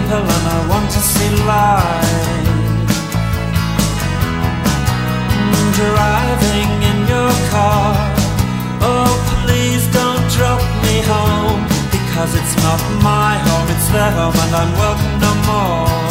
people and I want to see light. Driving in your car, oh please don't drop me home, because it's not my home, it's their home and I'm welcome no more.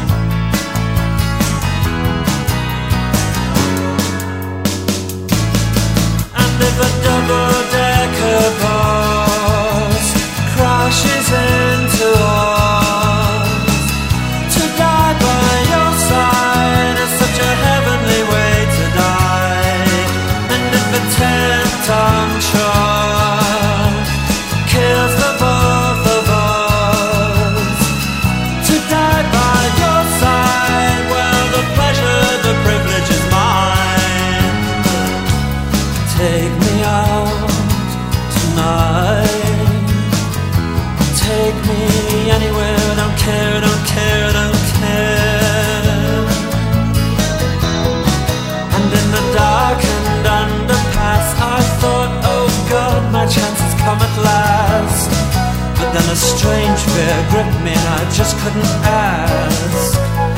And if a double-decker bus crashes into us, to die by your side is such a heavenly way to die. And if a 10-ton truck kills the both of us, to die by your side, well, the pleasure, the privilege is mine. Take me out tonight, take me anywhere, don't care, don't care, don't care. And in the darkened underpass I thought, oh God, my chance has come at last. But then a strange fear gripped me and I just couldn't ask.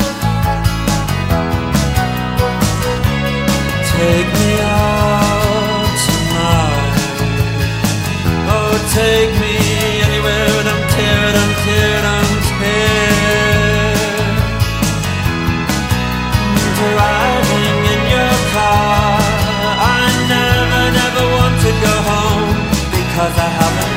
Take me out tonight, oh take me anywhere, don't care, don't care, don't care. Driving in your car, I never, never want to go home, because I haven't